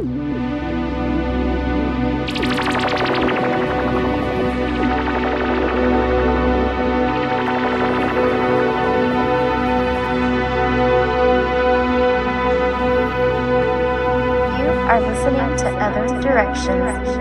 Are listening to Other Directions.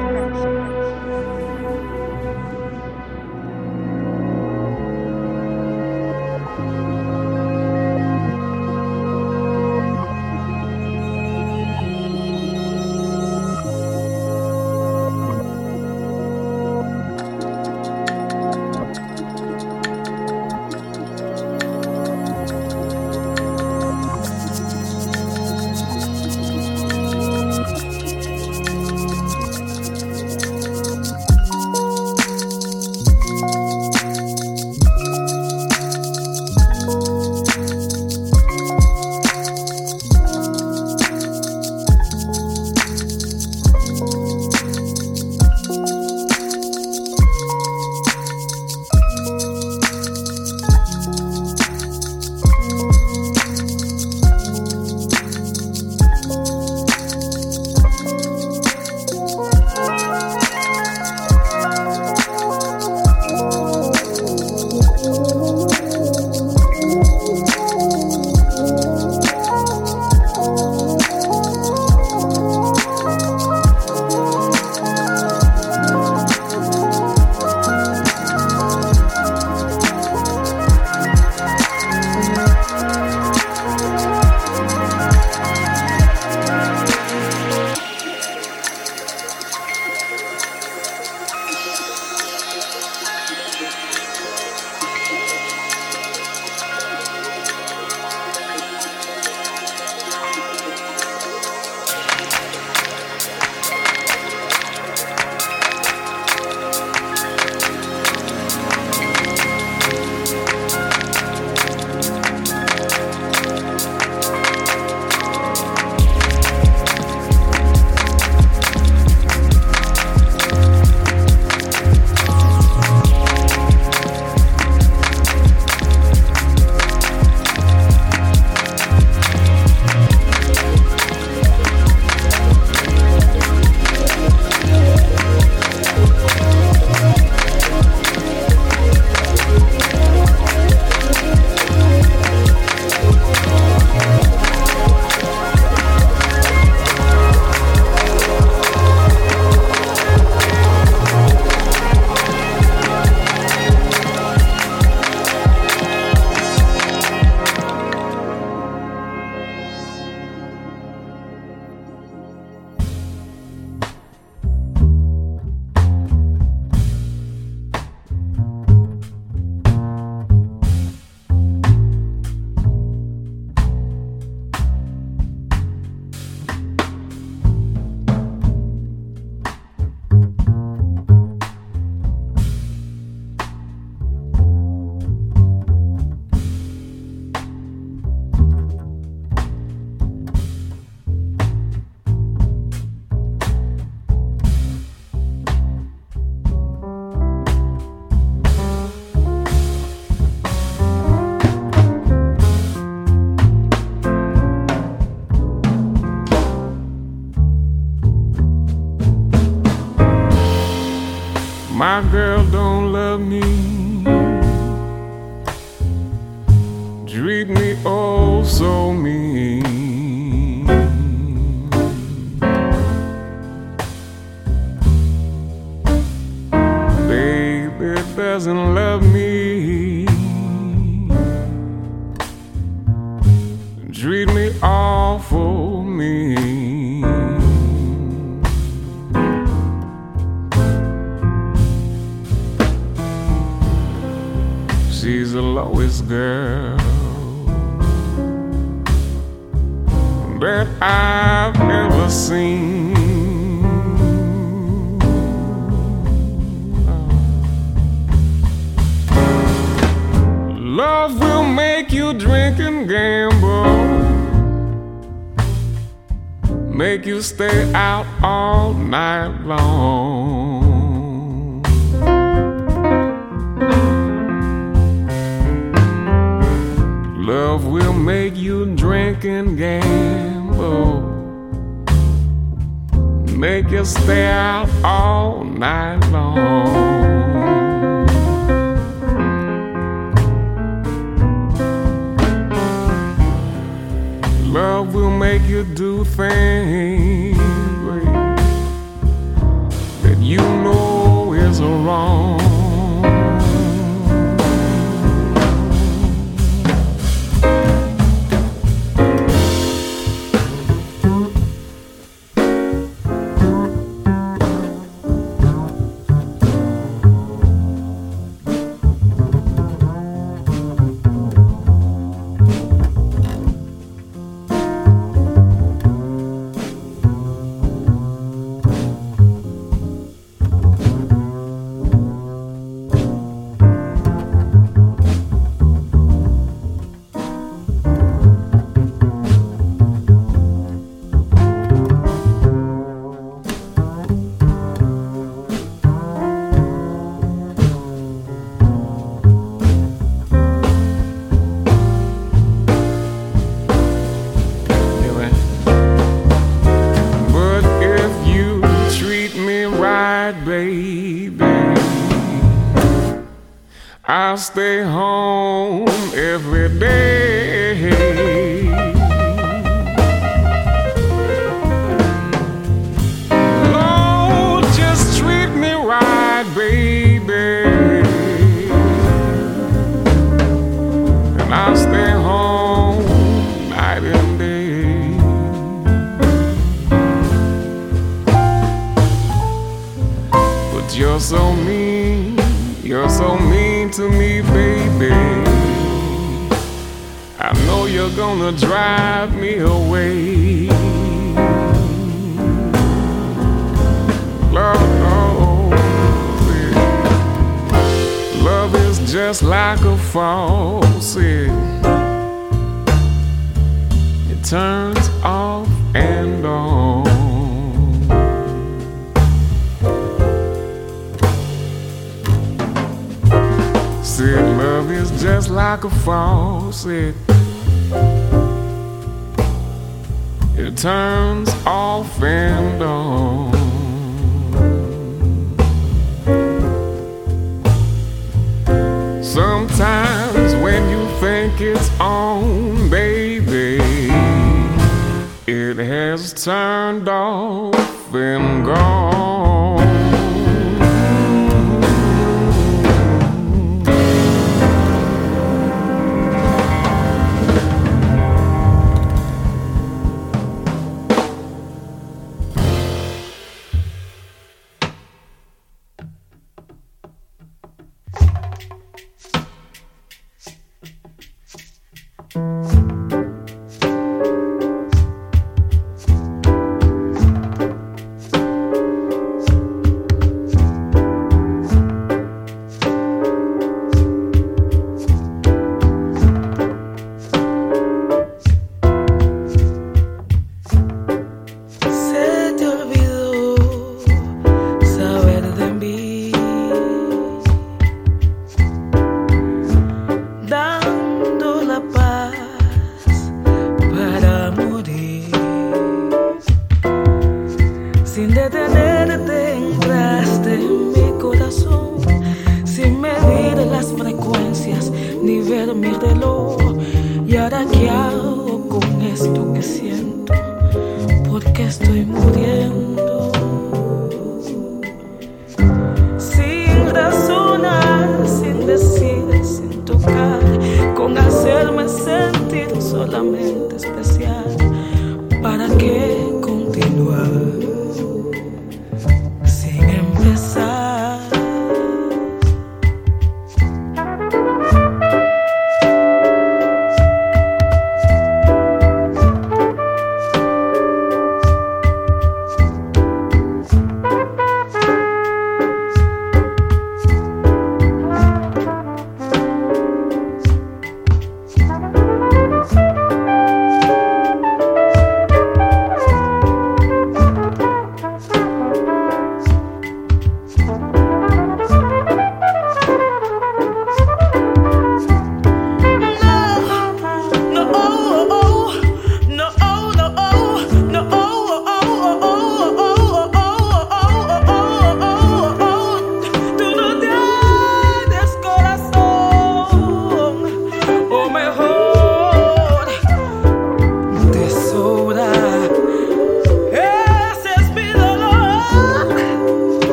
My girl don't love me, treat me oh so mean. Baby doesn't love me, treat me awful mean. She's the lowest girl that I've ever seen. Love will make you drink and gamble, make you stay out all night long. Love will make you drink and gamble, make you stay out all night long. Love will make you do things, babe, that you know is wrong. I'll stay home every day. Lord, just treat me right, baby, and I'll stay home night and day. But you're so mean, you're so mean to me, baby. I know you're gonna drive me away. Love is just like a faucet. It turns off and on. Said love is just like a faucet. It turns off and on. Sometimes when you think it's on, baby, it has turned off and gone.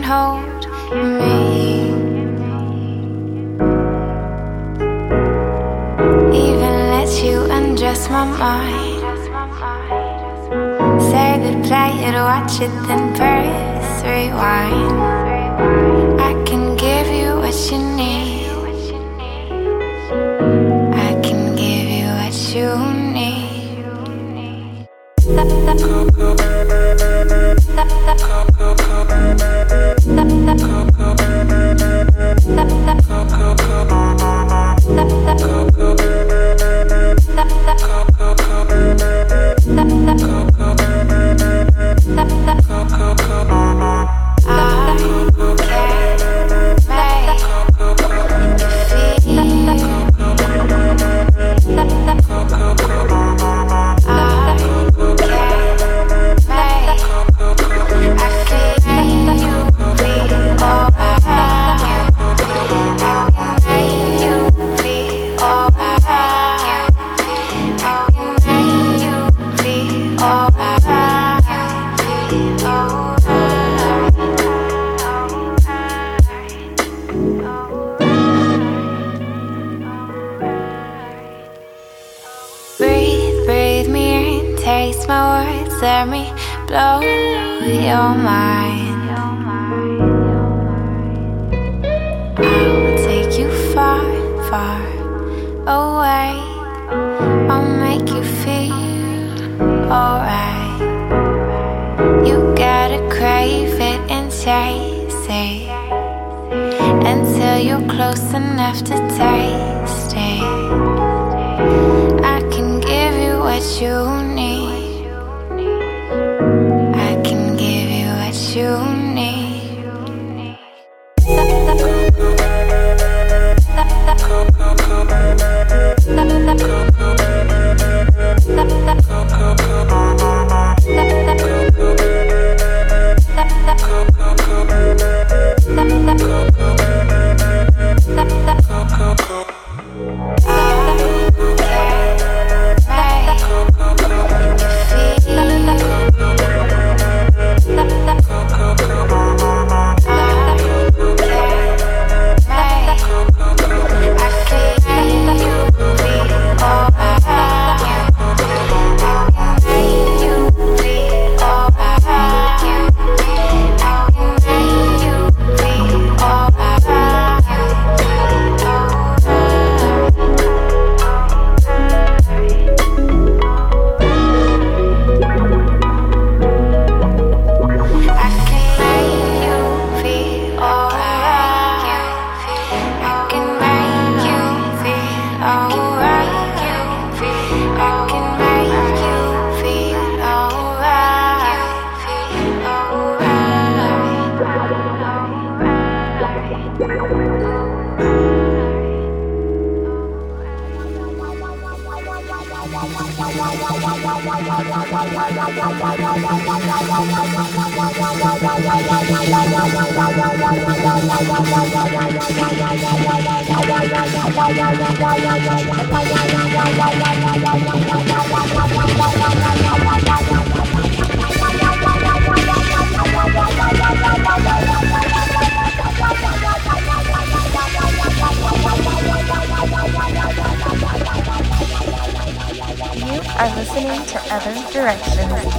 hold me. Even let you undress my mind. Say goodbye, it, watch it, then press rewind. I can give you what you need. I can give you what you need. Breathe me in, taste my words, let me blow your mind. I'll take you far, far away. I'll make you feel alright. You gotta crave it and chase it until you're close enough to taste it. I can give you what you need. I can give you what you need. You are listening to Other Directions.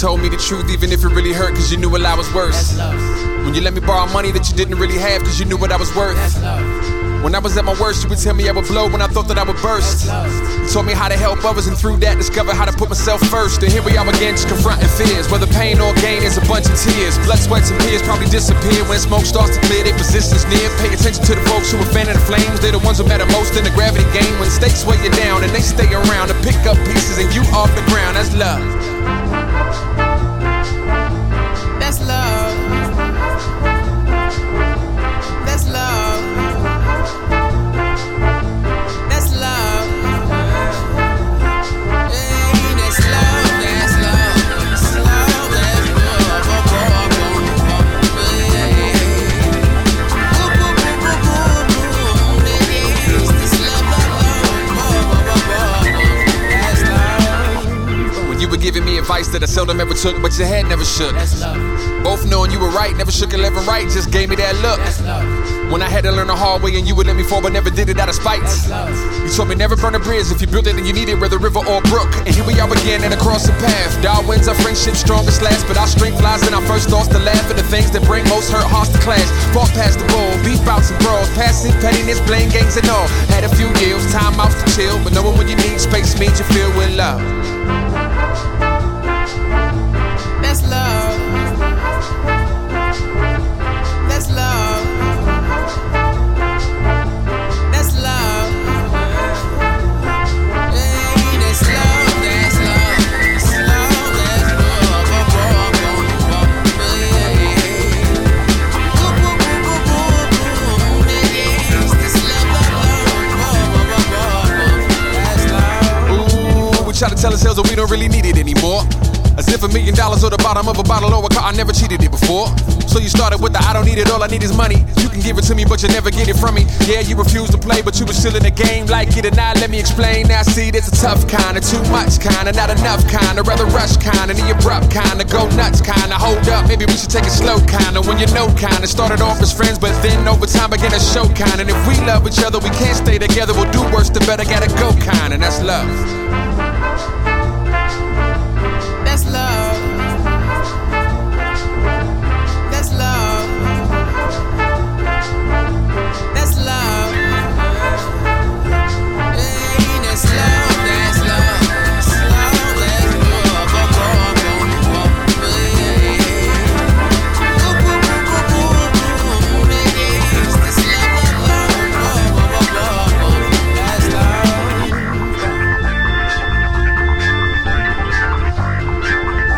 told me the truth even if it really hurt, cause you knew what I was worth. When you let me borrow money that you didn't really have, cause you knew what I was worth. When I was at my worst, you would tell me I would blow when I thought that I would burst. You taught me how to help others, and through that discover how to put myself first. And here we are again, just confronting fears. Whether pain or gain is a bunch of tears. Blood, sweat, and tears probably disappear when smoke starts to clear. Their positions near. Pay attention to the folks who are fanning the flames. They're the ones who matter most in the gravity game. When stakes weigh you down and they stay around to pick up pieces and you off the ground. That's love. That's love. That's love. That's love. Hey, that's love. That's love. That's love. That's love. When you were giving me advice that I seldom ever took, but your head never shook. That's love. Both knowing you were right, never shook a left and right, just gave me that look. When I had to learn the hard way and you would let me fall, but never did it out of spite. You told me never burn a bridge if you built it and you need it, whether river or brook. And here we are again and across the path. Darwin's our friendship strongest last, but our strength lies in our first thoughts to laugh at the things that bring most hurt hearts to clash. Fought past the bowl, beef bouts and brawls, passing pettiness, blame games and all. Had a few years, time outs to chill, but knowing when you need space means you feel with love. That's love. That's love. That's love. Hey, that's love. That's love. That's love. That's love. Ooh, we try to tell ourselves that we don't really need it anymore. As if $1 million or the bottom of a bottle or a car, I never cheated it before. So you started with the I don't need it, all I need is money. You can give it to me, but you never get it from me. Yeah, you refuse to play, but you were still in the game. Like it or not, let me explain. Now see, there's a tough kind, of too much kind, of not enough kind, of rather rush kind, of the abrupt kind, of go nuts kind, of hold up, maybe we should take it slow kind, of when you know kind, of started off as friends, but then over time began to show kind. And if we love each other, we can't stay together, we'll do worse, the better, gotta go kind, and that's love. That's love. That's love. That's love. Hey, that's love. That's love. That's love. That's love.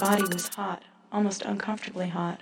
body was hot, almost uncomfortably hot.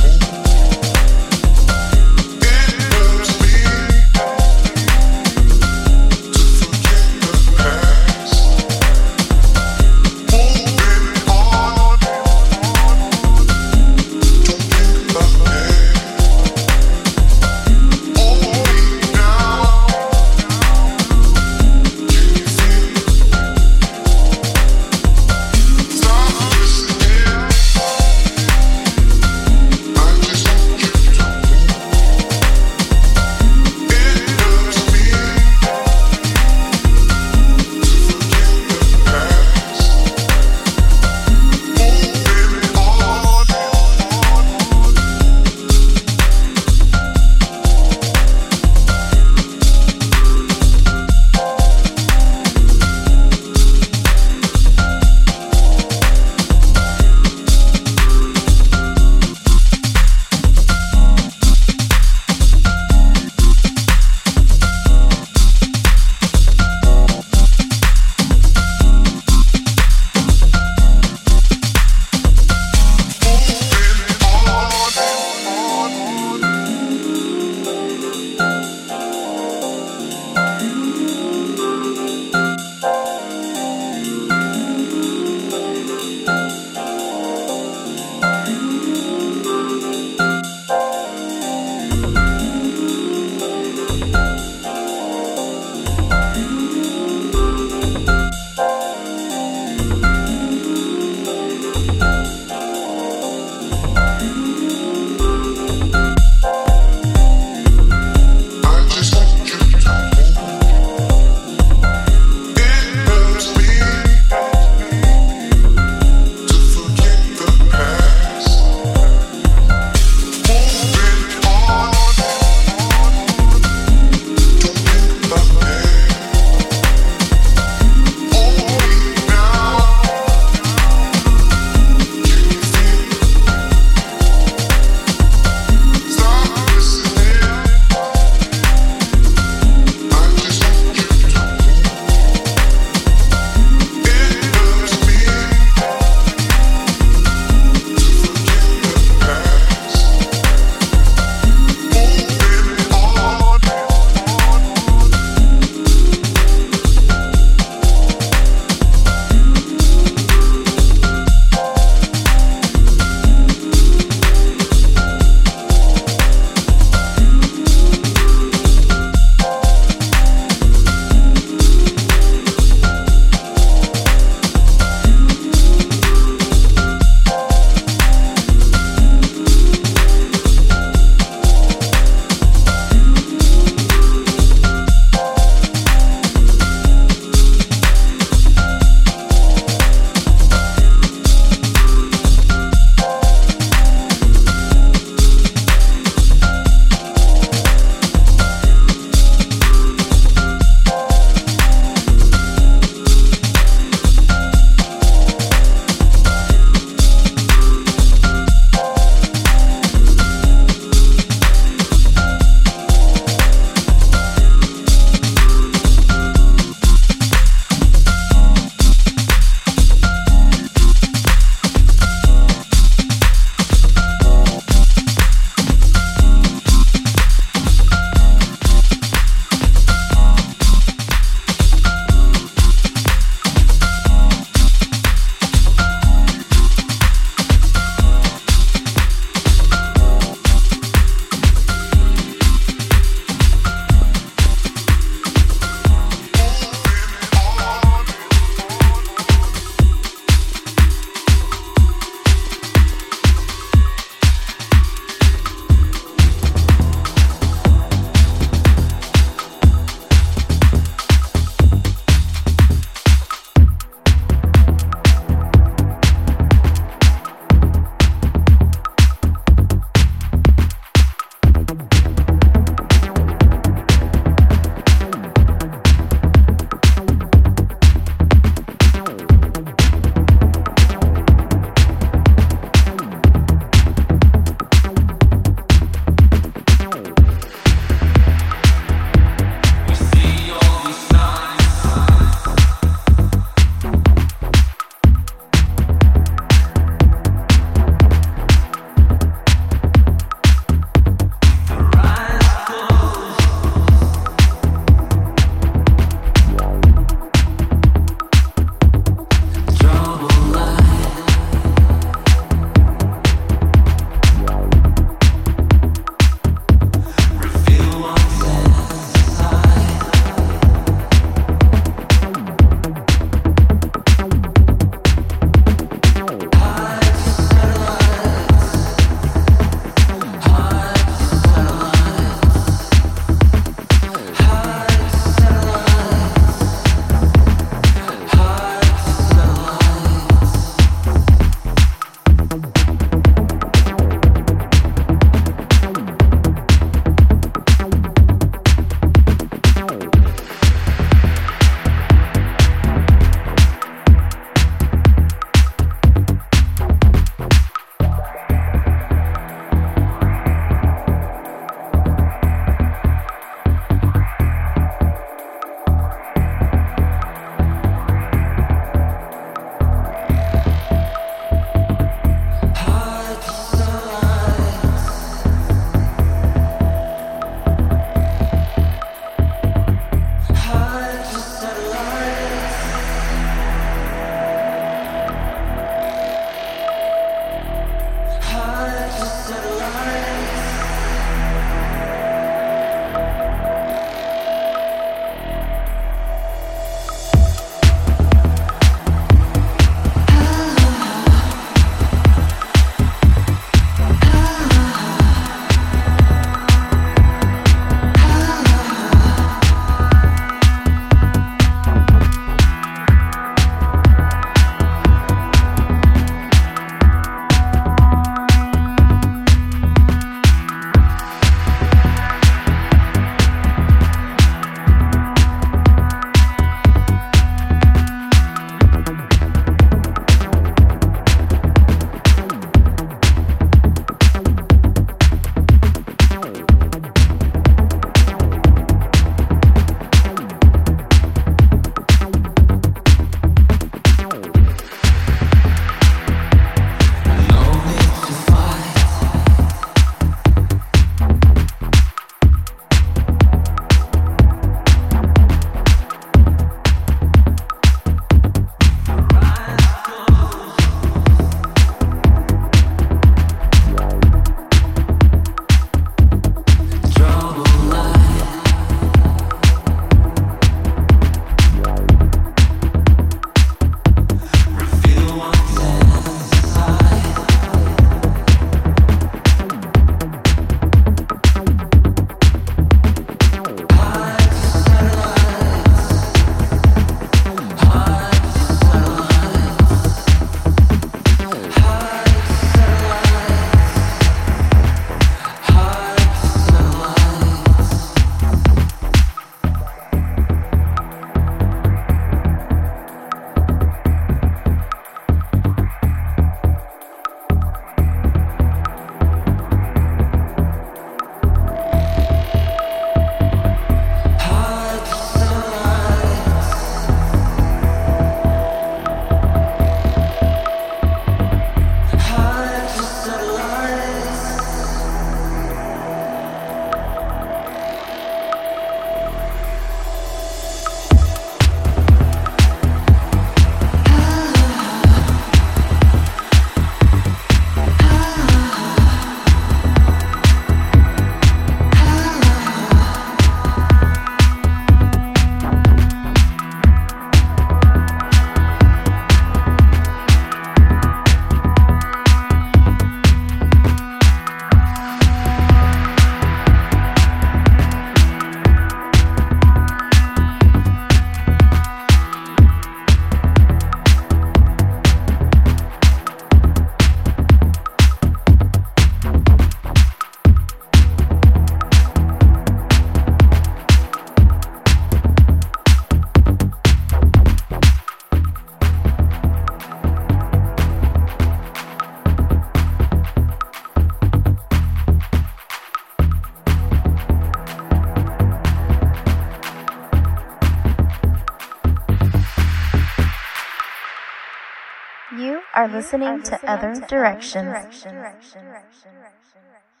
are listening to Other Directions.